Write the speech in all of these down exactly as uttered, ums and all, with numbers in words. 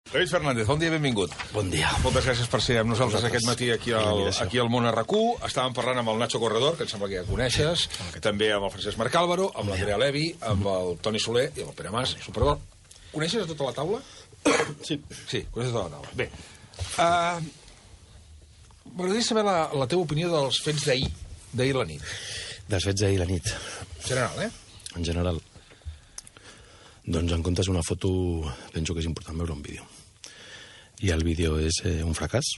David Fernández, bon dia i benvingut. Bon dia. Moltes gràcies per ser amb nosaltres aquest matí aquí al, aquí al Món R Q. Estàvem parlant amb el Nacho Corredor, que em sembla que ja coneixes, també amb el Francesc Marc Álvaro, amb l'Andrea Levi, amb el Toni Soler i amb el Pere Mas, Superdor. Coneixes a tota la taula? Sí. Sí, coneixes tota la taula. Bé, uh, m'agradaria saber la, la teva opinió dels fets d'ahir, d'ahir la nit. Dels fets d'ahir la nit. En general, eh? En general. Doncs en comptes d'una foto, penso que és important veure un vídeo. I el vídeo és eh, un fracàs,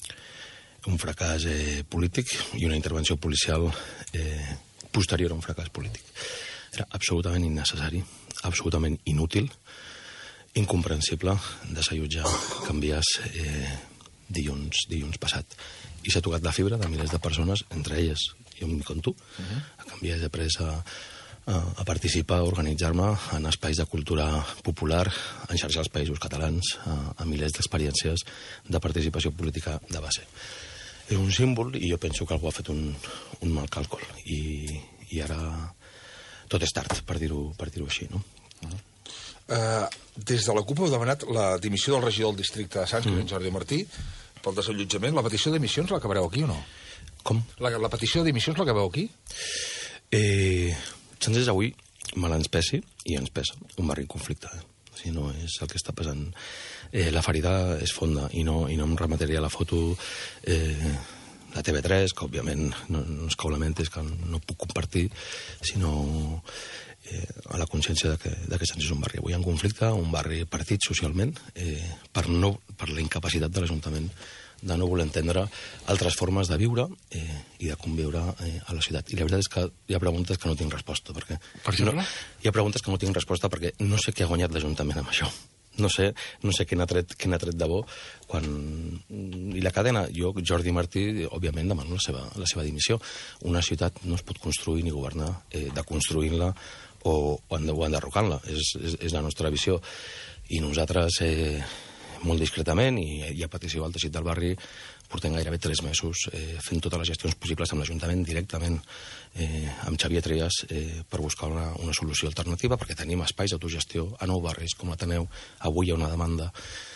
un fracàs eh, polític i una intervenció policial eh, posterior a un fracàs polític. Era absolutament innecessari, absolutament inútil, incomprensible desallotjar canvies eh, dilluns, dilluns passat. I s'ha tocat la fibra de milers de persones, entre elles, jo em com tu, uh-huh. a canviar de pressa a participar, a organitzar-me en espais de cultura popular, a enxarxar els països catalans, a, a milers d'experiències de participació política de base. És un símbol i jo penso que algú ha fet un, un mal càlcul i, i ara tot és tard, per dir-ho per dir-ho així, no? Uh-huh. Uh, des de la CUP heu demanat la dimissió del regidor del districte de Sants, mm. que és en Jordi Martí, pel desallotjament. La petició de dimissions l'acabareu aquí o no? Com? La, la petició de dimissions l'acabeu aquí? Eh... Sants avui mal ens pesi, i ens pesa, un barri en conflicte. Eh? Si no és el que està passant. Eh, la ferida és fonda, i no, i no em remetria la foto eh, de T V tres, que òbviament no, no és que ho lamenti, és que no puc compartir, sinó eh, a la consciència de que, de que Sants és un barri avui en conflicte, un barri partit socialment, eh, per, no, per la incapacitat de l'Ajuntament de no voler entendre altres formes de viure eh, i de conviure eh, a la ciutat. I la veritat és que hi ha preguntes que no tinc resposta. Perquè per no, hi ha preguntes que no tinc resposta perquè no sé què ha guanyat l'Ajuntament amb això. No sé, no sé què n'ha tret, què n'ha tret de bo quan... I la cadena, jo, Jordi Martí, òbviament demano la seva, la seva dimissió. Una ciutat no es pot construir ni governar eh, deconstruint-la o, o enderrocant-la. És, és, és la nostra visió. I nosaltres... Eh, molt discretament, i, i a petició del teixit del barri portem gairebé tres mesos eh, fent totes les gestions possibles amb l'Ajuntament directament eh, amb Xavier Trias eh, per buscar una, una solució alternativa, perquè tenim espais d'autogestió a nou barris com l'Ateneu. Avui hi ha una demanda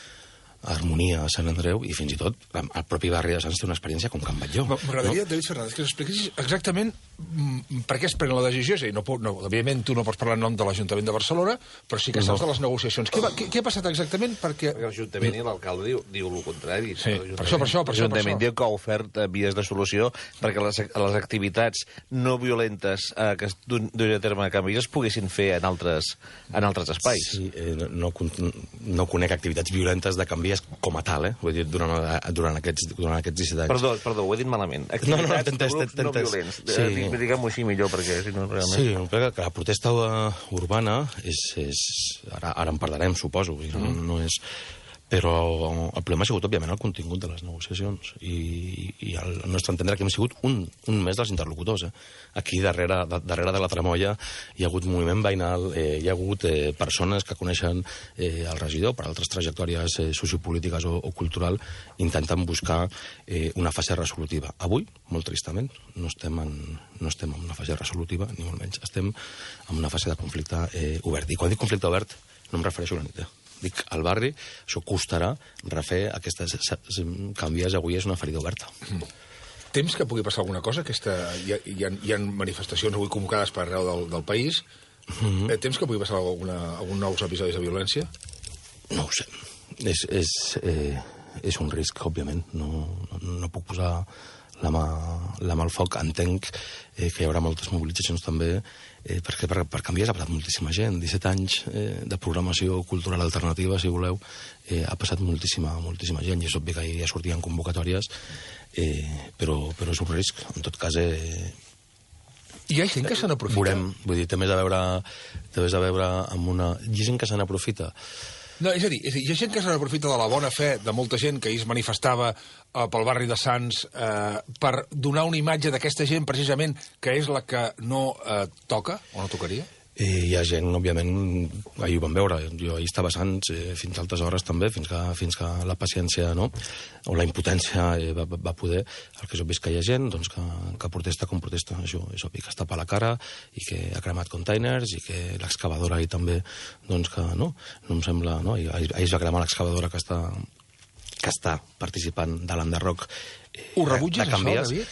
a Harmonia, a Sant Andreu, i fins i tot el propi barri de Sants té una experiència com Can Batlló. M'agradaria, no? David Fernández, que expliquessis exactament per què es pren la decisió. És a dir, no, no, òbviament tu no pots parlar en nom de l'Ajuntament de Barcelona, però sí que saps no. de les negociacions. Què, va, què, què ha passat exactament? Perquè, perquè l'Ajuntament i l'alcalde diu, diu el contrari. Sí, per això, per això. Per L'Ajuntament això. diu que ha ofert vies de solució perquè les, les activitats no violentes eh, que es duien a terme a Can Batlló es poguessin fer en altres, en altres espais. Sí, eh, no, no, no conec activitats violentes de Can Batlló com a tal, eh? Vull dir, durant, durant, aquests, durant aquests disset anys. Perdó, perdó, ho he dit malament. Activitats no, no, de grups no violents. Sí. Diguem-ho així millor, perquè si no realment... Sí, que la protesta urbana és... és ara, ara en parlarem, suposo. Mm. No, no és... Però el problema ha sigut, òbviament, el contingut de les negociacions. I, i al nostre entendre que hem sigut un, un més dels interlocutors. Eh? Aquí, darrere de, darrere de la tramoia, hi ha hagut moviment veïnal, eh, hi ha hagut eh, persones que coneixen eh, el regidor per altres trajectòries eh, sociopolítiques o, o cultural, intentant buscar eh, una fase resolutiva. Avui, molt tristament, no estem, en, no estem en una fase resolutiva, ni molt menys. Estem en una fase de conflicte eh, obert. I quan dic conflicte obert, no em refereixo a la nit. Dic, al barri, això costarà refer aquestes canvies. Avui és una ferida oberta. Mm. Temps que pugui passar alguna cosa? Aquesta, hi, ha, hi, ha, hi ha manifestacions avui convocades per arreu del, del país. Mm-hmm. Temps que pugui passar alguna, algun nous episodis de violència? No ho sé. És, és, eh, és un risc, òbviament. No, no, no puc posar la mà, la mà al foc. Entenc eh, que hi haurà moltes mobilitzacions també, eh, perquè per, per canviar s'ha passat moltíssima gent. disset anys eh, de programació cultural alternativa, si voleu, eh, ha passat moltíssima, moltíssima gent, i és obvi que ja sortien convocatòries, eh, però, però és un risc. En tot cas... Eh, hi ha gent que se n'aprofita? Veurem, vull dir, té més a veure, té més a veure amb una... Hi ha gent que se n'aprofita. No, és a dir, és a dir, hi ha gent que se n'aprofita de la bona fe de molta gent que ahir es manifestava eh, pel barri de Sants eh, per donar una imatge d'aquesta gent, precisament, que és la que no eh, toca o no tocaria? I hi ha gent, òbviament, ahir ho vam veure, jo ahir estava sant eh, fins a altes hores també, fins que, fins que la paciència, no?, o la impotència eh, va, va poder. El que és obvi és que hi ha gent doncs, que, que protesta com protesta, això és obvi, que es tapa la cara i que ha cremat containers i que l'excavadora ahir també, doncs que, no, no em sembla, no?, ahir, ahir es va cremar l'excavadora que està, que està participant de l'enderroc. Eh, Ho rebutges, això, David?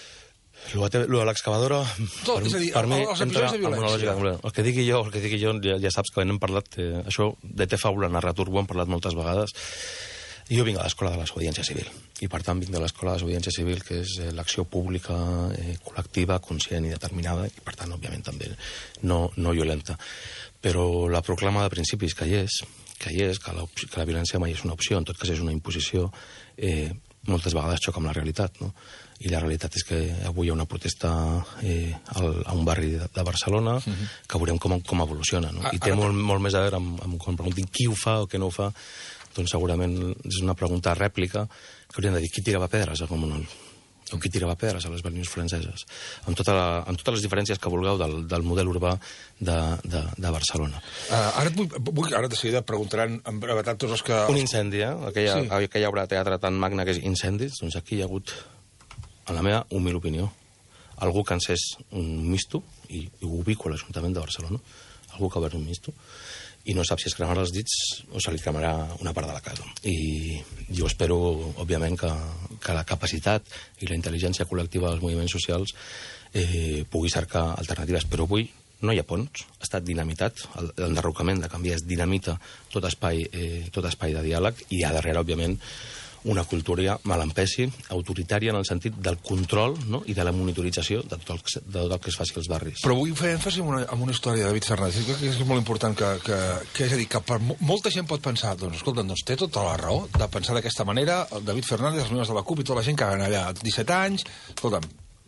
Lo de, lo de l'excavadora, per, és a dir, per mi, els episodis de violència. El que digui jo, el que digui jo, ja, ja saps que n'hem parlat, eh, això de T Faula, narratur, ho hem parlat moltes vegades. Jo vinc a l'Escola de l'Desobediència Civil, i per tant vinc de l'Escola de l'Desobediència Civil, que és eh, l'acció pública, eh, col·lectiva, conscient i determinada, i per tant, òbviament, també no, no violenta. Però la proclama de principis que hi és, que hi és, que la, que la violència mai és una opció, en tot cas és una imposició, eh, moltes vegades xoca amb la realitat, no? I la realitat és que avui hi ha una protesta eh, al, a un barri de, de Barcelona, uh-huh, que veurem com, com evoluciona, no? I té ara... molt, molt més a veure amb, amb quan preguntin qui ho fa o què no ho fa, doncs segurament és una pregunta rèplica que hauríem de dir qui tirava pedres a Comunol o qui tirava pedres a les venues franceses, amb, tota la, amb totes les diferències que vulgueu del, del model urbà de, de, de Barcelona. Uh, ara et vull, vull, ara de seguida preguntaran en brevetat tots els que... Un incendi, eh? Aquella, sí. Aquella obra de teatre tan magna que és incendis, doncs aquí hi ha hagut, en la meva humil opinió, algú que encés un misto, i, i ho ubico a l'Ajuntament de Barcelona, algú que ha obert un misto, i no sap si es cremarà els dits o se li cremarà una part de la casa. I jo espero, òbviament, que, que la capacitat i la intel·ligència col·lectiva dels moviments socials eh, pugui cercar alternatives. Però avui no hi ha ponts, ha estat dinamitat, l'enderrocament de Canvies dinamita tot espai, eh, tot espai de diàleg, i a darrere, òbviament, una cultura malempesi, autoritària en el sentit del control, no?, i de la monitorització de tot, el que, de tot el que es faci als barris. Però vull fer èmfasi en una, en una història de David Fernández. Crec que és molt important que, que, que és a dir, que per molta gent pot pensar, doncs, escolta, doncs té tota la raó de pensar d'aquesta manera, el David Fernández, els membres de la CUP i tota la gent que van allà disset anys, escolta'm,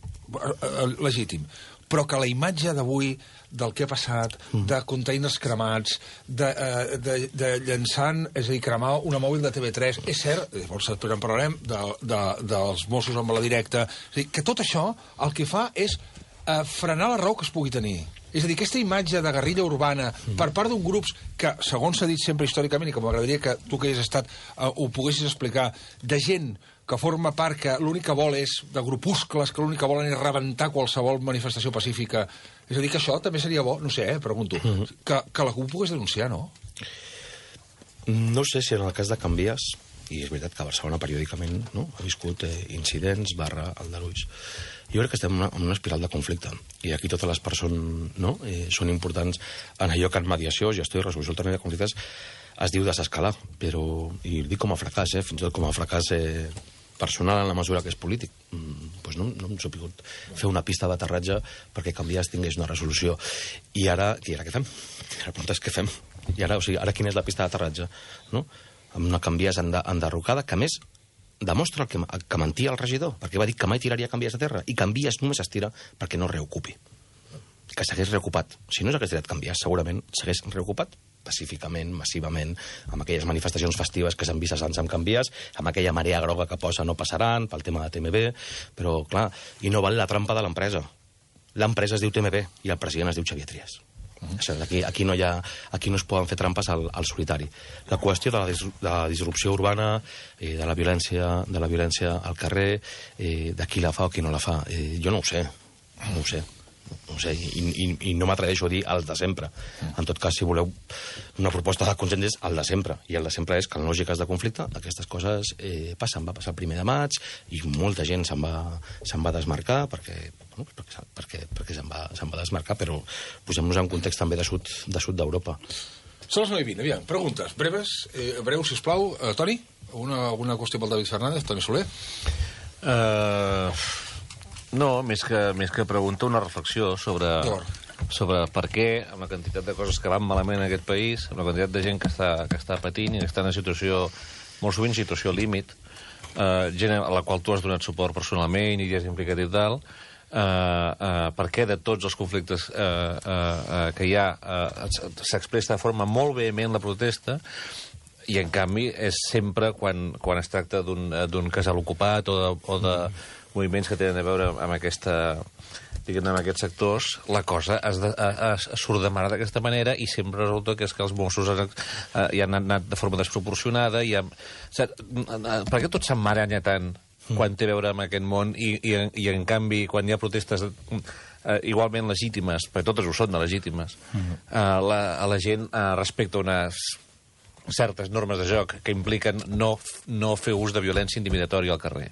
legítim. Però que la imatge d'avui, del que ha passat, de containers cremats, de, uh, de, de llançant, és a dir, cremar una mòbil de T V tres, és cert, llavors després en parlarem, de, de, dels Mossos amb la directa, és a dir, que tot això el que fa és uh, frenar la raó que es pugui tenir. És a dir, aquesta imatge de guerrilla urbana per part d'un grups que, segons s'ha dit sempre històricament, i que m'agradaria que tu que hi has estat uh, ho poguessis explicar, de gent que forma part que l'únic que vol és de grupuscles, que l'únic que volen és rebentar qualsevol manifestació pacífica. És a dir, que això també seria bo, no sé, eh, pregunto, mm-hmm. que, que la CUP pogués denunciar, no? No sé si en el cas de Canvies, i és veritat que Barcelona periòdicament, no?, ha viscut eh, incidents barra aldarulls. Jo crec que estem en una, en una espiral de conflicte, i aquí totes les persones, no?, eh, són importants en allò que en mediació, gestió i resolució alternativa de conflictes es diu desescalar, però, i dic com a fracàs, eh, fins i tot com a fracàs eh, personal en la mesura que és polític. Mm, doncs no, no hem sabut fer una pista d'aterratge perquè Canvies tingués una resolució. I ara, i ara què fem? La pregunta és què fem? I ara, o sigui, ara quina és la pista d'aterratge? No? Amb una Canvies enderrocada, que a més demostra el que, que mentia el regidor, perquè va dir que mai tiraria Canvies a terra, i Canvies només es tira perquè no reocupi. Que s'hagués reocupat. Si no s'hagués tirat Canvies, segurament s'hagués reocupat pacíficament, massivament, amb aquelles manifestacions festives que s'han vist a Sants amb Canvies, amb aquella marea groga que posa no passaran, pel tema de T M B, però, clar, i no val la trampa de l'empresa. L'empresa es diu T M B i el president es diu Xavier Trias. Uh-huh. Aquí, aquí, no hi ha, aquí no es poden fer trampes al, al solitari. La qüestió de la, dis, de la disrupció urbana, eh, de la violència, de la violència al carrer, eh, de qui la fa o qui no la fa, eh, jo no ho sé, no ho sé. No sé, i, i, i no m'atreveixo a dir el de sempre. En tot cas, si voleu una proposta de consens, és el de sempre. I el de sempre és que en lògiques de conflicte aquestes coses eh, passen. Va passar el primer de maig i molta gent se'n va, se'n va desmarcar perquè, bueno, perquè, perquè, perquè se'n va, se'n va desmarcar, però posem-nos en context també de sud de sud d'Europa. Són les nou i vint, aviam, preguntes breves, eh, breus, sisplau. Uh, Toni, una, alguna qüestió pel David Fernández? Toni Soler? Uh... No, més que, més que pregunta, una reflexió sobre, sobre per què, amb la quantitat de coses que van malament en aquest país, amb la quantitat de gent que està, que està patint i que està en una situació, molt sovint situació límit, eh, gent a la qual tu has donat suport personalment i ja has implicat i tal, eh, eh, per què de tots els conflictes eh, eh, que hi ha eh, s'expressa de forma molt vehement la protesta, i en canvi és sempre quan, quan es tracta d'un casal ocupat o de, o de moviments que tenen a veure amb aquesta, diguem-ne, en aquests sectors, la cosa es, de, es, es surt de mare d'aquesta manera i sempre resulta que és que els Mossos han, eh, hi han anat de forma desproporcionada. I han... o sigui, per què tot s'emmaranya tant quan té a veure amb aquest món i, i, i en canvi, quan hi ha protestes eh, igualment legítimes, perquè totes ho són de legítimes, eh, la, a la gent eh, respecta unes certes normes de joc que impliquen no, no fer ús de violència intimidatòria al carrer.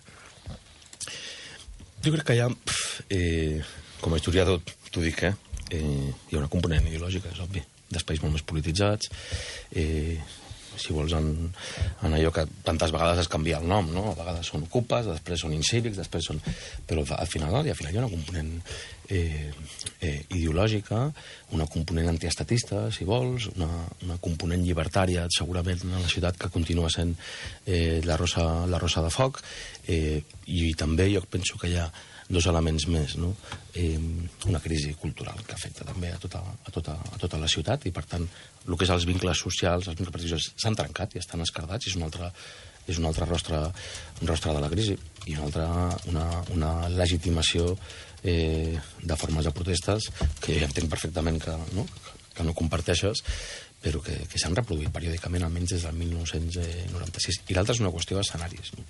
Jo crec que hi ha, eh, com a historiador t'ho dic, eh, eh, hi ha una component ideològica, és obvi, d'espais molt més polititzats, eh, si vols, en, en allò que tantes vegades es canvia el nom, no? A vegades són ocupes, després són incívics, després són... Però al final, al final hi ha una component eh, eh, ideològica, una component antiestatista, si vols, una, una component llibertària, segurament, a la ciutat, que continua sent eh, la, rosa, la rosa de foc, eh, i també jo penso que hi ha dos elements més, no? Eh, una crisi cultural que afecta també a tota, a, tota, a tota la ciutat i, per tant, el que és els vincles socials, els vincles partidistes s'han trencat i estan escardats, i és un altre, és un altre rostre, un rostre de la crisi i una altra, una, una legitimació eh, de formes de protestes que jo entenc perfectament que no, que no comparteixes, però que, que s'han reproduït periòdicament almenys des del mil nou-cents noranta-sis. I l'altra és una qüestió d'escenaris, no?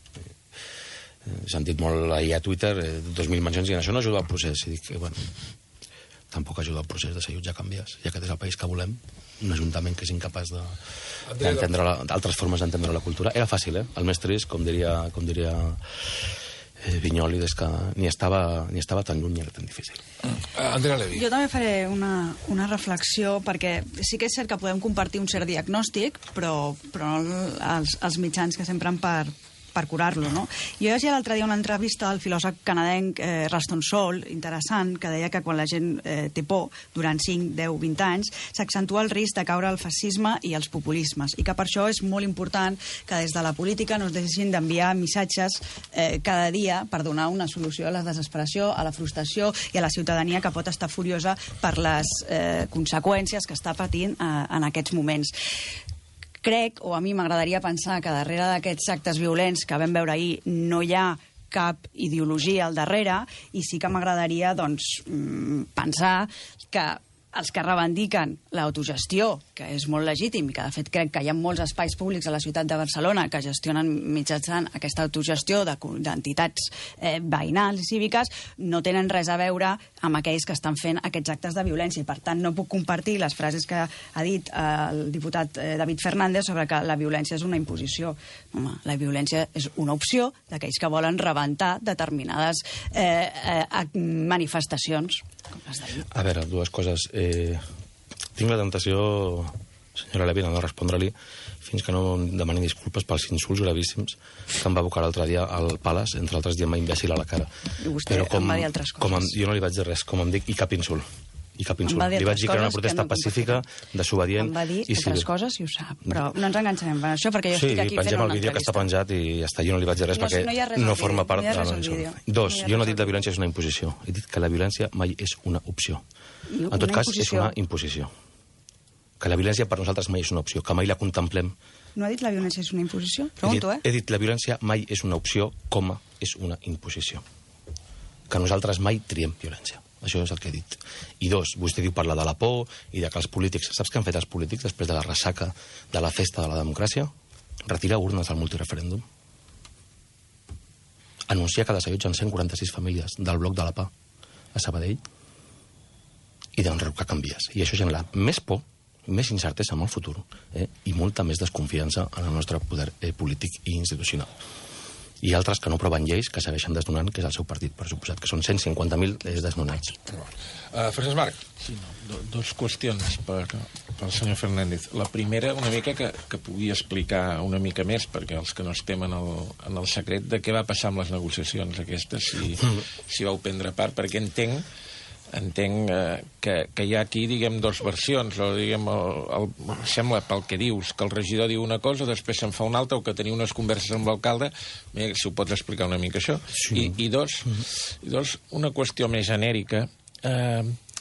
He sentit molt ahir a Twitter eh, dos mil mencions dient això no ajuda al procés, i dic que, bueno, tampoc ajuda al procés de s'allotjar canvies, ja que és el país que volem, un ajuntament que és incapaç de, d'entendre la, d'altres formes d'entendre la cultura. Era fàcil, eh? El més trist, com diria, com diria eh, Vinyoli, és que ni estava, ni estava tan lluny ni era tan difícil. Uh, Andrea Levy. Jo també faré una, una reflexió, perquè sí que és cert que podem compartir un cert diagnòstic, però, però no els, els mitjans que s'empren per per curar-lo, no? Jo llegia l'altre dia una entrevista al filòsof canadenc eh, Ruston Saul, interessant, que deia que quan la gent eh, té por durant cinc, deu, vint anys, s'accentua el risc de caure al fascisme i als populismes, i que per això és molt important que des de la política no es deixin d'enviar missatges eh, cada dia per donar una solució a la desesperació, a la frustració i a la ciutadania que pot estar furiosa per les eh, conseqüències que està patint eh, en aquests moments. Crec, o a mi m'agradaria pensar, que darrere d'aquests actes violents que vam veure ahir no hi ha cap ideologia al darrere, i sí que m'agradaria, doncs, pensar que els que reivindiquen l'autogestió, que és molt legítim, i que de fet crec que hi ha molts espais públics a la ciutat de Barcelona que gestionen mitjançant aquesta autogestió d'entitats eh, veïnals i cíviques, no tenen res a veure amb aquells que estan fent aquests actes de violència. I, per tant, no puc compartir les frases que ha dit eh, el diputat eh, David Fernández sobre que la violència és una imposició. Home, la violència és una opció d'aquells que volen rebentar determinades eh, eh, manifestacions. A veure, dues coses. Eh, tinc la tentació, senyora Levy, de respondre-li fins que no em demani disculpes pels insults gravíssims que em va abocar l'altre dia al Palace, entre altres dient-me imbècil a la cara. I vostè Però com, em va dir altres coses. Com em, jo no li vaig dir res, com em dic, i cap insult. I cap insult. Li vaig dir que era una protesta no pacífica, desobedient... Em va dir i altres civil. coses i ho sap, però no ens enganxarem per això, perquè jo sí, estic aquí fent una entrevista. Sí, pengem el vídeo que està penjat i ja està, jo no li vaig dir res no, perquè no, res no forma part no de la vídeo. Dos, no jo no he dit que la violència és una imposició, he dit que la violència mai és una opció. I en tot cas, imposició. és una imposició. Que la violència per nosaltres mai és una opció, que mai la contemplem. No ha dit la violència és una imposició? Pregunto, he dit, eh? He dit la violència mai és una opció, coma, és una imposició. Que nosaltres mai triem violència. Això és el que he dit. I dos, vostè diu parlar de la por i de que els polítics... Saps què han fet els polítics després de la ressaca de la festa de la democràcia? Retirar urnes al multireferèndum. Anunciar que desallotgen cent quaranta-sis famílies del bloc de la Pah a Sabadell i d'enrocar canvies. I això genera més por, més incertesa en el futur eh? I molta més desconfiança en el nostre poder eh, polític i institucional. I altres que no aproven lleis que segueixen desnonant, que és el seu partit, per suposat, que són cent cinquanta mil desnonats. Uh, Francesc Marc. Sí, no, do, dos qüestions per, pel senyor Fernández. La primera, una mica que, que pugui explicar una mica més, perquè els que no estem en el, en el secret, de què va passar amb les negociacions aquestes, si, si vau prendre part, perquè entenc entenc eh, que, que hi ha aquí, diguem, dos versions, o diguem, el, el, sembla pel que dius, que el regidor diu una cosa, després se'n fa una altra, o que teniu unes converses amb l'alcalde, si ho pots explicar una mica això. Sí. I, i, dos, i dos, una qüestió més genèrica. Eh,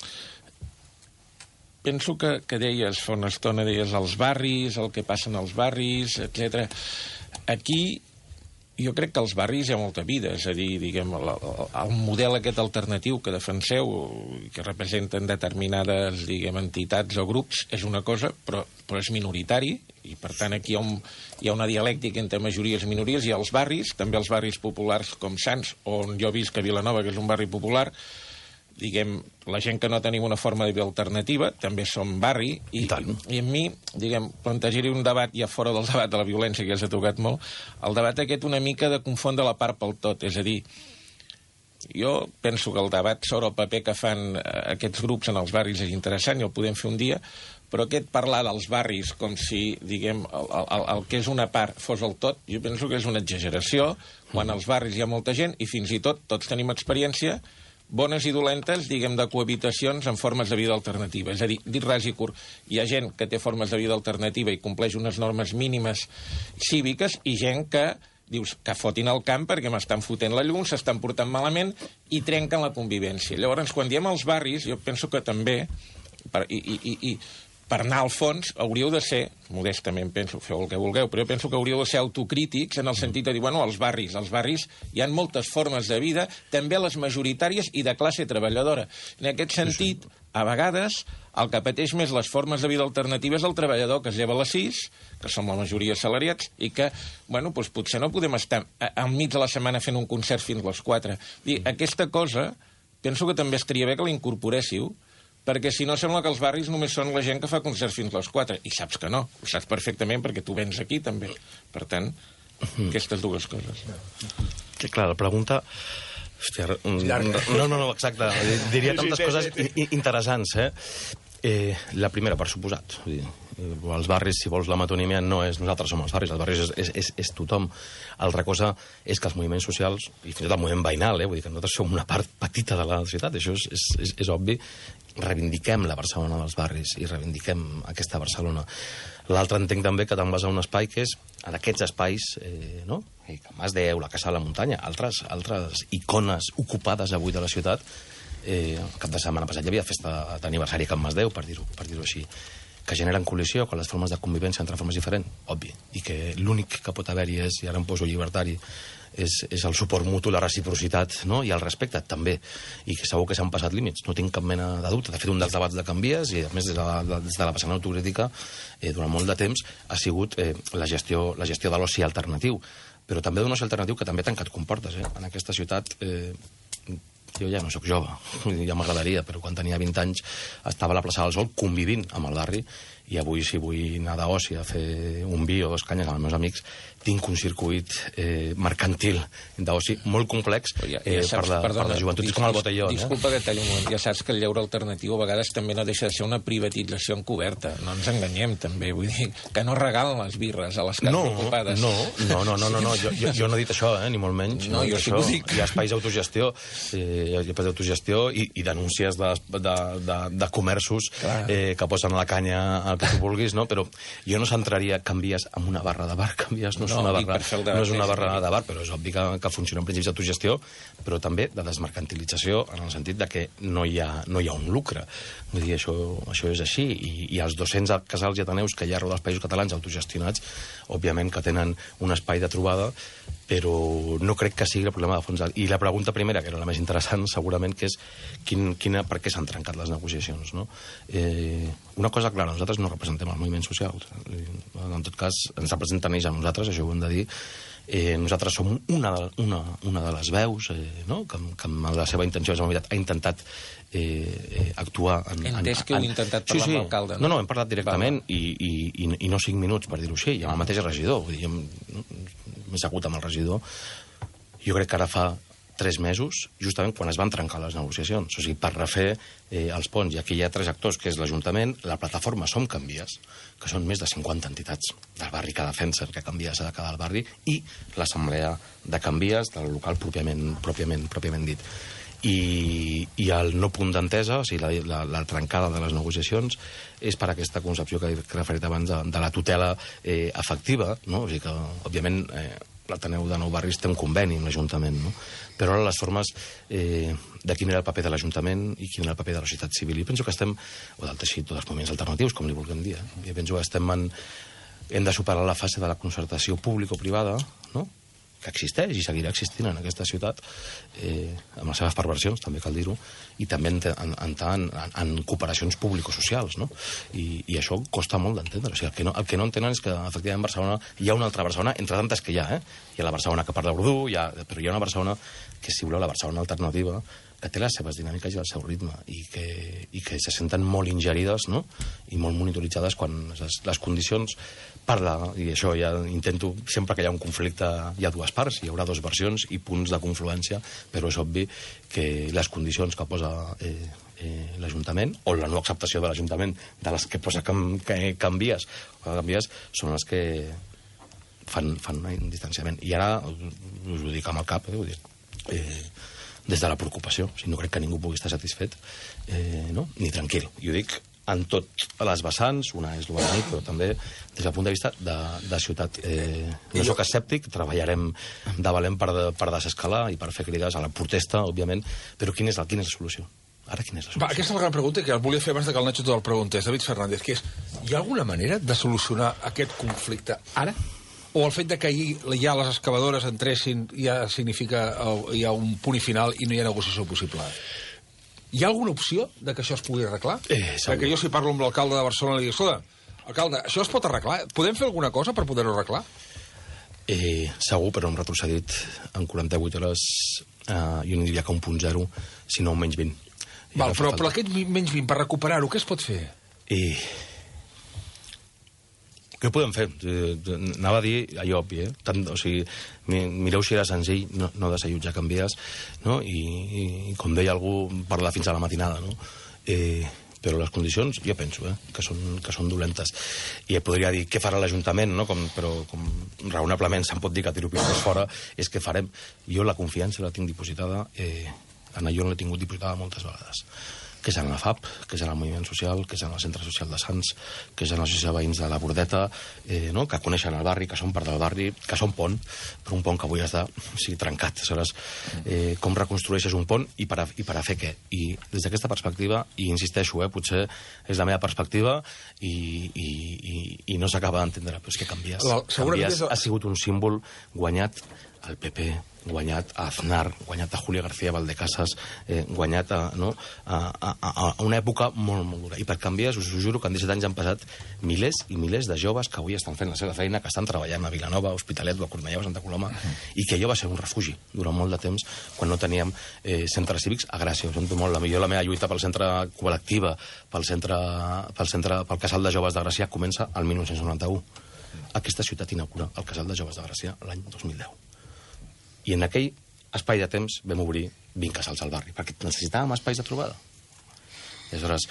penso que, que deies, fa una estona, deies els barris, el que passa en els barris, etcètera. Aquí jo crec que als barris hi ha molta vida, és a dir, diguem, el, el model aquest alternatiu que defenseu, que representen determinades, diguem, entitats o grups, és una cosa, però, però és minoritari, i per tant aquí hi ha, un, hi ha una dialèctica entre majories i minories, i als barris, també els barris populars com Sants, on jo visc a Vilanova, que és un barri popular, diguem, la gent que no tenim una forma de vida alternativa, també som barri, i, i, i a mi, diguem, plantejaré un debat, ja fora del debat de la violència, que ja s'ha tocat molt, el debat aquest una mica de confondre la part pel tot, és a dir, jo penso que el debat sobre el paper que fan aquests grups en els barris és interessant, i el podem fer un dia, però aquest parlar dels barris com si, diguem, el, el, el que és una part fos el tot, jo penso que és una exageració, quan als barris hi ha molta gent, i fins i tot tots tenim experiència bones i dolentes, diguem, de cohabitacions en formes de vida alternativa. És a dir, dit ras i curt, hi ha gent que té formes de vida alternativa i compleix unes normes mínimes cíviques, i gent que dius que fotin el camp perquè m'estan fotent la llum, s'estan portant malament i trenquen la convivència. Llavors, quan diem als barris, jo penso que també, per, i, i, i per anar al fons, hauríeu de ser, modestament penso, feu el que vulgueu, però jo penso que hauríeu de ser autocrítics en el sentit de dir, bueno, als barris, als barris hi ha moltes formes de vida, també les majoritàries i de classe treballadora. En aquest sentit, a vegades, el que pateix més les formes de vida alternatives és el treballador que es lleva a les sis, que som la majoria assalariats, i que, bueno, doncs potser no podem estar al mig de la setmana fent un concert fins a les quatre. I aquesta cosa, penso que també estaria bé que la incorporéssiu, perquè si no sembla que els barris només són la gent que fa concerts fins a les quatre, i saps que no, ho saps perfectament perquè tu vens aquí també. Per tant, aquestes dues coses. Que clar, la pregunta... Hòstia, no, no, no, exacte. Diria tantes coses interessants, eh? Eh, la primera, per suposat. Vull dir, els barris, si vols, la metonímia no és nosaltres som els barris, els barris és, és, és, és tothom. Altra cosa és que els moviments socials, i fins i tot el moviment veïnal, eh, vull dir que nosaltres som una part petita de la societat, això és, és, és, és obvi, reivindiquem la Barcelona dels barris i reivindiquem aquesta Barcelona. L'altre entenc també que te'n vas a un espai que és, en aquests espais, eh, no? Can Masdeu, la Casa de la Muntanya, altres, altres icones ocupades avui de la ciutat. Eh, el cap de setmana passat hi havia festa d'aniversari a Can Masdeu, per dir-ho per dir-ho així, que generen col·lisió con les formes de convivència entre formes diferents, obvi, i que l'únic que pot haver-hi és, i ara em poso llibertari, és, és el suport mutu, la reciprocitat, no? I el respecte, també, i que segur que s'han passat límits, no tinc cap mena de dubte. De fet, un dels debats de Canvies, i a més des de la, des de la vessant autocrítica, eh, durant molt de temps, ha sigut eh, la gestió, la gestió de l'oci alternatiu, però també d'un oci alternatiu que també ha tancat comportes, eh? En aquesta ciutat... Eh, jo ja no sóc jove, ja m'agradaria, però quan tenia vint anys estava a la plaça del Sol convivint amb el barri, i avui si vull anar d'oci a fer un vi o dos canyes amb els meus amics, tinc un circuit eh, mercantil d'oci molt complex eh, ja, ja saps, per, la, perdona, per la joventut. És com el botellón. Disculpa eh? que talli un moment. Ja saps que el lleure alternatiu a vegades també no deixa de ser una privatització encoberta. No ens enganyem, també. Vull dir, que no regalen les birres a les cases no, ocupades. No, no, no, no, no, no. Jo, jo, jo no he dit això, eh, ni molt menys. No, no jo sí que ho dic. Hi ha espais d'autogestió, eh, hi ha espais d'autogestió i, i denúncies de, de, de, de comerços eh, que posen a la canya el que tu vulguis, no? Però jo no centraria Canvies amb una barra de bar. Canvies no és, no, una, barra, no és una barra de bar, però és obvi que, que funciona en principis d'autogestió, però també de desmercantilització, en el sentit de que no hi ha, no hi ha un lucre. Vull dir, això, això és així, i, i els dos-cents casals i ateneus que hi ha arreu dels països catalans autogestionats, òbviament que tenen un espai de trobada, però no crec que sigui el problema de fons. I la pregunta primera, que era la més interessant, segurament, que és quin, quina, per què s'han trencat les negociacions, no? Eh, una cosa clara, nosaltres no representem els moviments socials. En tot cas, ens representen ells a nosaltres, això ho hem de dir. Eh, nosaltres som una de, una, una de les veus eh, no? que, que amb la seva intenció ha intentat eh, eh, actuar en... Entès que heu intentat parlar sí, sí. amb l'alcalde, no? No, no, hem parlat directament i, i, i, i no cinc minuts, per dir-ho així, i amb el mateix regidor. Vull dir, m'he assegut amb el regidor. Jo crec que ara fa tres mesos, justament quan es van trencar les negociacions, o sigui, per refer eh, els ponts. I aquí hi ha tres actors, que és l'Ajuntament, la plataforma Som Canvies, que són més de cinquanta entitats del barri que defensen que Canvies ha de quedar al barri, i l'assemblea de Canvies del local pròpiament, pròpiament, pròpiament dit. I, i el no punt d'entesa, o sigui, la, la, la trencada de les negociacions, és per aquesta concepció que he referit abans de, de la tutela eh, efectiva, no? O sigui que, òbviament, eh, l'Ateneu de Nou Barris té un conveni amb l'Ajuntament, no? Però ara les formes eh, de quin era el paper de l'Ajuntament i quin era el paper de la societat civil. I penso que estem, o del teixit, o dels moviments alternatius, com li vulguem dir, eh? I penso que estem en, hem de superar la fase de la concertació público-privada, no? que existeix i seguirà existint en aquesta ciutat, eh, amb les seves perversions, també cal dir-ho, i també en, en, en, en, en cooperacions público-socials, no? I, i això costa molt d'entendre. O sigui, el, que no, el que no entenen és que, efectivament, a Barcelona hi ha una altra Barcelona, entre tantes que hi ha, eh? Hi ha la Barcelona que parla urdú, hi ha, però hi ha una Barcelona que, si voleu, la Barcelona alternativa, que té les seves dinàmiques i el seu ritme, i que, i que se senten molt ingerides, no? I molt monitoritzades quan les, les condicions parla, i això ja intento, sempre que hi ha un conflicte hi ha dues parts, hi haurà dues versions i punts de confluència, però és obvi que les condicions que posa eh, eh, l'Ajuntament, o la no acceptació de l'Ajuntament de les que posa cam, que canvies, o canvies, són les que fan, fan un distanciament. I ara us ho dic amb el cap, eh, vull dir, eh, des de la preocupació, o sigui, no crec que ningú pugui estar satisfet, eh, no? Ni tranquil. I ho dic en tot les vessants, una és l'Urbanic, però també des del punt de vista de, de ciutat. Eh, no soc escèptic, treballarem de valent per, de, per desescalar i per fer crides a la protesta, òbviament, però quina és la, quina és la solució? Ara quina és la solució? Va, aquesta és la gran pregunta que el volia fer abans de que el Nacho te'l preguntés, David Fernández, que és, hi ha alguna manera de solucionar aquest conflicte ara? O el fet de que ja les excavadores entressin ja significa hi ha un punt i final i no hi ha negociació possible? Hi ha alguna opció de que això es pugui arreglar? Eh, Perquè jo si parlo amb l'alcalde de Barcelona i dic, escolta, alcalde, això es pot arreglar? Podem fer alguna cosa per poder-ho arreglar? Eh, segur, però hem retrocedit en quaranta-vuit hores, eh, jo no diria que un punt zero, sinó un menys vint. Val, però, però aquest menys vint, per recuperar-ho, què es pot fer? Eh... Què podem fer? Eh, anava a dir allò obvi, eh? Tant, o sigui, mireu si era senzill, no, no desallotjar canvies, no? I, i, i com deia algú, parlar fins a la matinada, no? Eh, però les condicions, jo penso, eh, que són, que són dolentes. I podria dir, què farà l'Ajuntament, no? Com, però com raonablement se'n pot dir que tiro pistes fora, és què farem. Jo la confiança la tinc dipositada, eh, en allò no l'he tingut dipositada moltes vegades. Que és en la F A P, que és en el moviment social, que és en el centre social de Sants, que és en l'associació de veïns de la Bordeta, eh, no? Que coneixen el barri, que són part del barri, que són pont, però un pont que avui està, o sigui, trencat. Aleshores, eh, com reconstrueixes un pont i per a, i per a fer què? I des d'aquesta perspectiva, i insisteixo, eh, potser és la meva perspectiva i, i, i, i no s'acaba d'entendre, però és que Canvies, la, Canvies és... ha sigut un símbol guanyat al P P, guanyat a Aznar, guanyat a Julia García Valdecasas, eh, guanyat a, no, a, a, a una època molt, molt dura. I per Canvies, us ho juro, que en disset anys han passat milers i milers de joves que avui estan fent la seva feina, que estan treballant a Vilanova, a Hospitalet, a Cornellà, a Santa Coloma, uh-huh. I que allò va ser un refugi durant molt de temps, quan no teníem eh, centres cívics a Gràcia. Ho sento molt, la millor la meva lluita pel centre col·lectiva, pel centre, pel centre, pel casal de joves de Gràcia, comença al dinou noranta-u. Aquesta ciutat inaugura el casal de joves de Gràcia l'any dos mil deu. I en aquell espai de temps vam obrir vint casals al barri, perquè necessitàvem espais de trobada. I aleshores,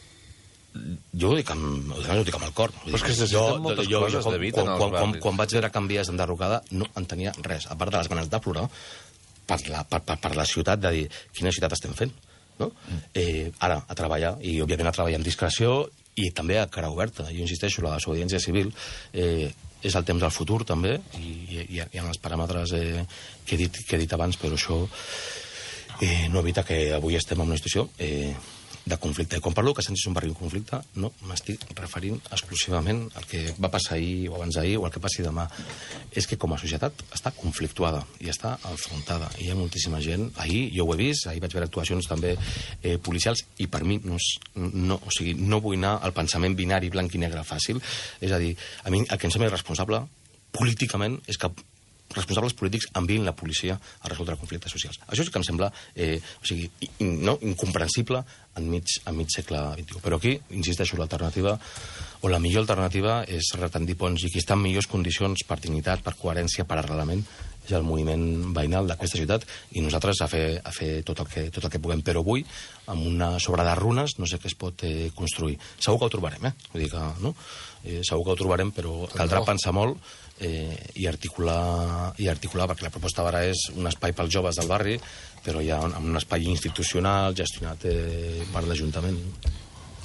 jo ho dic amb, ho dic amb el cor. Però és que es necessiten moltes jo, coses, jo, David, quan, en els quan, barris. Quan, quan vaig veure Canvies enderrocada, no en tenia res, a part de les ganes de plorar per la, per, per, per la ciutat, de dir, quina ciutat estem fent? No? Mm. Eh, ara, a treballar, i òbviament a treballar amb discreció, i també a cara oberta. Jo insisteixo, la desobediència civil eh, és el temps del futur, també, i, i, i en els paràmetres eh, que, he dit, que he dit abans, però això eh, no evita que avui estem en una situació eh, de conflicte. I quan parlo que Sants és un barri de conflicte, no m'estic referint exclusivament al que va passar ahir o abans d'ahir o al que passi demà. És que com a societat està conflictuada i està enfrontada. I hi ha moltíssima gent. Ahir jo ho he vist, ahir vaig veure actuacions també eh, policials, i per mi no, és, no, o sigui, no vull anar al pensament binari blanc i negre fàcil. És a dir, a mi el que em sembla irresponsable políticament és que responsables polítics enviïn la policia a resoldre conflictes socials. Això sí que em sembla eh, o sigui, in, no, incomprensible enmig, enmig segle vint-i-u. Però aquí, insisteixo, l'alternativa, o la millor alternativa és retendir ponts, i qui està en millors condicions per dignitat, per coherència, per arrelament, és el moviment veïnal d'aquesta ciutat, i nosaltres a fer, a fer tot, el que, tot el que puguem. Però avui, amb una sobre de runes, no sé què es pot eh, construir. Segur que ho trobarem, eh? Vull dir que, no? Eh, segur que ho trobarem, però caldrà pensar molt eh, i, articular, i articular, perquè la proposta ara és un espai pels joves del barri, però hi ha un, un espai institucional gestionat eh, per l'Ajuntament.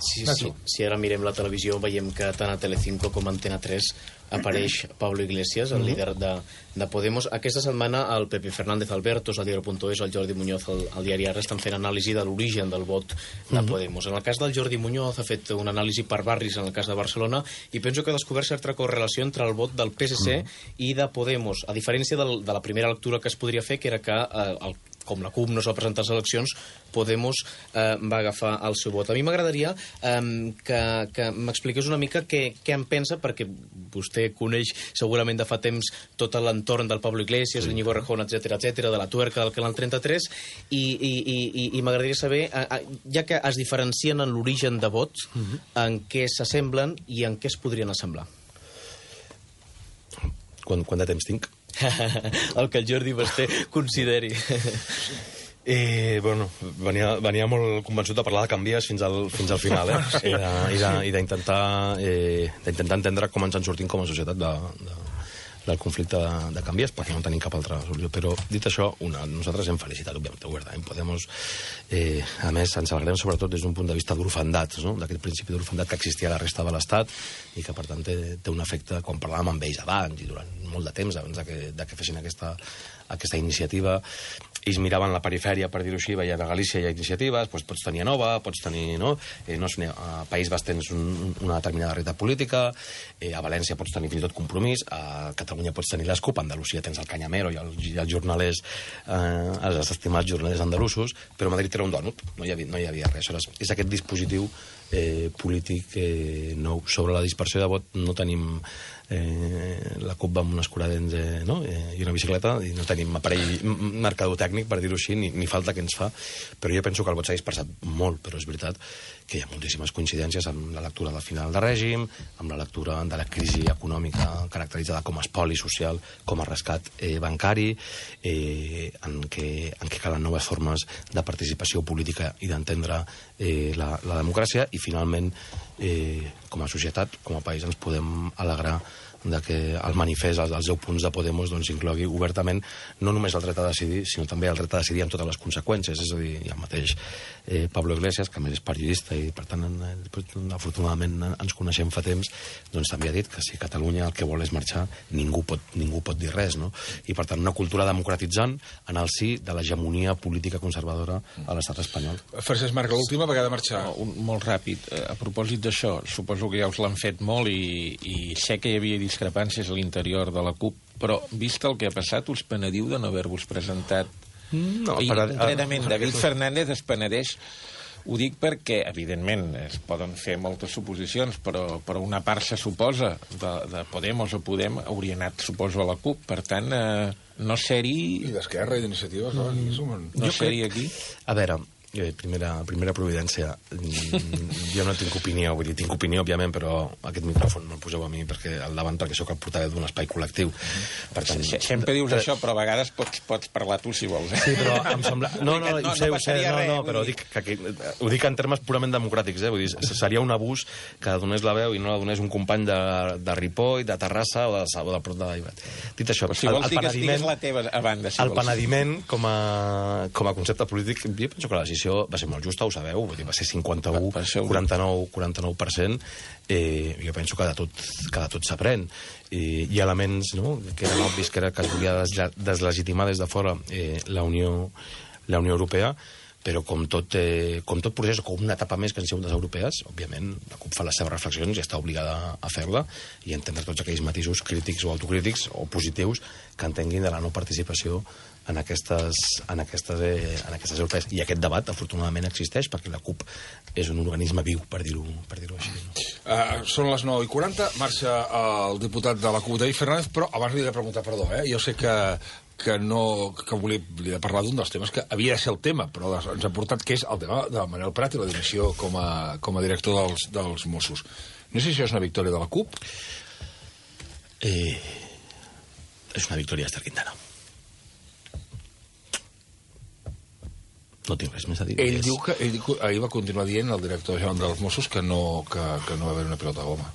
Sí, sí, si ara mirem la televisió veiem que tant a Telecinco com a Antena tres apareix Pablo Iglesias, el líder de, de Podemos. Aquesta setmana el Pepe Fernández Albertos, al diari punt es, el Jordi Muñoz, al, al diari Ara, estan fent anàlisi de l'origen del vot de Podemos. En el cas del Jordi Muñoz ha fet una anàlisi per barris en el cas de Barcelona i penso que ha descobert certa correlació entre el vot del P S C i de Podemos, a diferència del, de la primera lectura que es podria fer, que era que eh, el com la CUP no es va presentar a les eleccions, Podemos eh, va agafar el seu vot. A mi m'agradaria eh, que, que m'expliqués una mica què, què en pensa, perquè vostè coneix segurament de fa temps tot l'entorn del Pablo Iglesias, sí. Íñigo Errejón, etcètera, etcètera, de la tuerca del Canal trenta-tres, i, i, i, i m'agradaria saber, eh, ja que es diferencien en l'origen de vots, uh-huh. en què s'assemblen i en què es podrien assemblar. Quant, quant de temps tinc? El que el Jordi Basté consideri. Eh, bueno, venia, venia molt convençut de parlar de canvies fins al, fins al final, eh? I d'intentar eh, d'intentar entendre com ens en sortim com a societat de, de, del conflicte de, de canvies, perquè no tenim cap altra solució. Però, dit això, una, nosaltres hem felicitat, òbviament, obertament. Podemos, eh, a més, ens alegrem sobretot des d'un punt de vista d'orfandat, no? D'aquest principi d'orfandat que existia a la resta de l'Estat i que, per tant, té, té un efecte, quan parlàvem amb ells abans i durant molt de temps, abans de que, de que fessin aquesta, aquesta iniciativa, ells miraven la perifèria, per dir-ho així, veien a Galícia hi ha iniciatives, doncs pots tenir a Nova, pots tenir, no? Eh, no a País Basc tens un, una determinada realitat política, eh, a València pots tenir fins i tot Compromís, a Catalunya pots tenir l'Escup, a Andalusia tens el Canyamero i, el, i els jornalers, eh, els estimats jornalers andalusos, però a Madrid era un dònut, no hi havia, no hi havia res. Aleshores, és aquest dispositiu eh, polític eh, nou. Sobre la dispersió de vot no tenim... Eh, la CUP va amb un escuradents eh, no? eh, i una bicicleta i no tenim aparell marcador tècnic, per dir-ho així, ni, ni falta que ens fa, però jo penso que el vot s'ha dispersat molt, però és veritat que hi ha moltíssimes coincidències amb la lectura del final de règim, amb la lectura de la crisi econòmica caracteritzada com a espoli social, com a rescat eh, bancari, eh, en, què, en què calen noves formes de participació política i d'entendre eh, la, la democràcia, i finalment eh, com a societat, com a país, ens podem alegrar de que el manifest, els, els deu punts de Podemos, doncs, inclogui obertament no només el dret a decidir, sinó també el dret a decidir amb totes les conseqüències. És a dir, el mateix eh, Pablo Iglesias, que a més és periodista i per tant en, afortunadament ens coneixem fa temps, doncs també ha dit que si Catalunya el que vol és marxar, ningú pot, ningú pot dir res, no? I per tant una cultura democratitzant en el si de l'hegemonia política conservadora a l'estat espanyol. Francesc Marc, l'última vegada marxar. No, un, molt ràpid. A propòsit d'això, suposo que ja us l'han fet molt i, i sé que hi havia discrepàncies a l'interior de la CUP, però vist el que ha passat, us penediu de no haver-vos presentat? No, I per... concretament, David Fernández es penedeix. Ho dic perquè, evidentment, es poden fer moltes suposicions, però, però una part se suposa de, de Podemos o Podem hauria anat, suposo, a la CUP. Per tant, eh, no ser-hi... I d'Esquerra i d'Iniciativa, no? Mm. No ser-hi aquí? A veure... Eh, primera, primera providència. Jo no tinc opinió, vull dir, tinc opinió, òbviament, però aquest micròfon me'l poseu a mi perquè al davant, perquè sóc el portaveu d'un espai col·lectiu. Per tant, Se, sempre dius això, però a vegades pots, pots parlar tu, si vols. Eh? Sí, però em sembla... No, no, no, no, ho sé, no ho sé, no, res, no, però dic que aquí, ho dic en termes purament democràtics, eh? Vull dir, seria un abús que donés la veu i no la donés un company de, de Ripoll, de Terrassa o de, o de Prop de Daibat. Dit això, però si vols el, el dir que estigues la teva a banda, si el vols. penediment com a, com a concepte polític, jo penso que la decisió va ser molt justa, ho sabeu, vull dir, va ser cinquanta-u, quaranta-nou, quaranta-nou per cent. Eh, jo penso que de tot, que de tot s'aprèn. Eh, hi ha elements, no?, que eren obvis, que era que es volia deslegitimar des de fora eh, la Unió, la Unió Europea, però com tot, eh, com tot procés, com una etapa més que han sigut les europees, òbviament la CUP fa les seves reflexions i està obligada a fer-la i entendre tots aquells matisos crítics o autocrítics o positius que entenguin de la no participació en aquestes, en aquestes, eh, en aquestes europees. I aquest debat, afortunadament, existeix perquè la CUP és un organisme viu, per dir-ho per dir-ho així. No? Uh, són les nou i quaranta, marxa el diputat de la CUP, David Fernández, però abans li he de preguntar, perdó, eh? Jo sé que que no, que volia, volia parlar d'un dels temes que havia de ser el tema, però ens ha portat, que és el tema de Manel Prat i la dimissió com a, com a director dels, dels Mossos. No sé si això és una victòria de la CUP? Eh, és una victòria d'Ester Quintana. No tinc res més a dir. Ell diu que, ell diu que ahir va continuar dient, el director general dels Mossos, que no, que, que no va haver una pilota goma.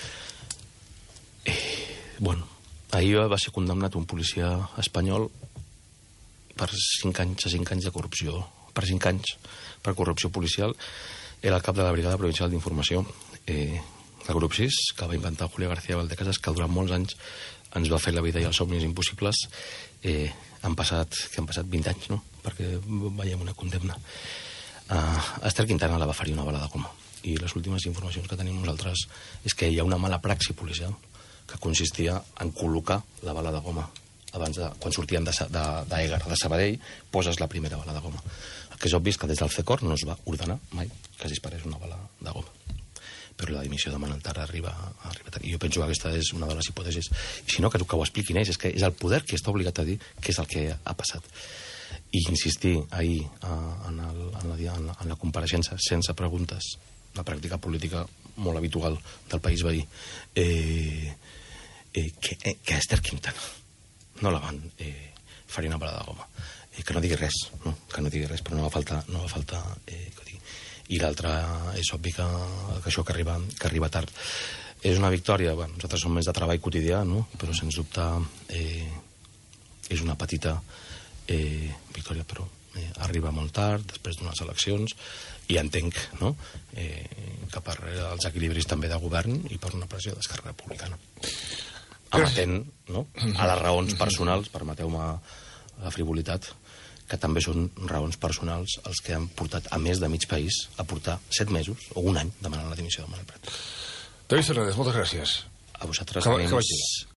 Eh, bueno, ahir va ser condemnat un policia espanyol per cinc anys a cinc anys de corrupció, per cinc anys per corrupció policial, Era el cap de la Brigada Provincial d'Informació eh, del grup sis, que va inventar Julio García Valdecasas, que durant molts anys ens va fer la vida i els somnis impossibles. Eh, han passat, que han passat vint anys, no?, perquè veiem una condemna. Uh, Esther Quintana la va ferir una bala de goma, i les últimes informacions que tenim nosaltres és que hi ha una mala praxi policial que consistia en col·locar la bala de goma abans de, quan sortien de, de, d'Egar, de Sabadell, poses la primera bala de goma. El que és obvi és que des del CECOR no es va ordenar mai que es disparés una bala de goma, però la dimissió de Manel Tarra arriba, arriba tard. I jo penso que aquesta és una de les hipòtesis. I si no, que, que ho expliquin ells, és que és el poder que està obligat a dir què és el que ha passat. I insistir ahir uh, en, el, en, la, en, la, en la compareixença sense preguntes, la pràctica política molt habitual del país veí, eh, eh, que, eh, que Esther Quintana no la van eh, ferir una bala de goma, eh, que no digui res, no? que no digui res, però no va faltar, no va faltar eh, que digui. I l'altre és obvi que, que això que arriba, que arriba tard. És una victòria, bueno, nosaltres som més de treball quotidià, no? Però sens dubte eh, és una petita eh, victòria, però eh, arriba molt tard, després d'unes eleccions, i entenc, no?, eh, que per els equilibris també de govern i per una pressió d'Esquerra Republicana. Amatent, no?, a les raons personals, permeteu-me la frivolitat, que també són raons personals els que han portat a més de mig país a portar set mesos o un any demanant la dimissió de Manel Prat. David Fernández, moltes gràcies. A vosaltres. Que, que vaig dir.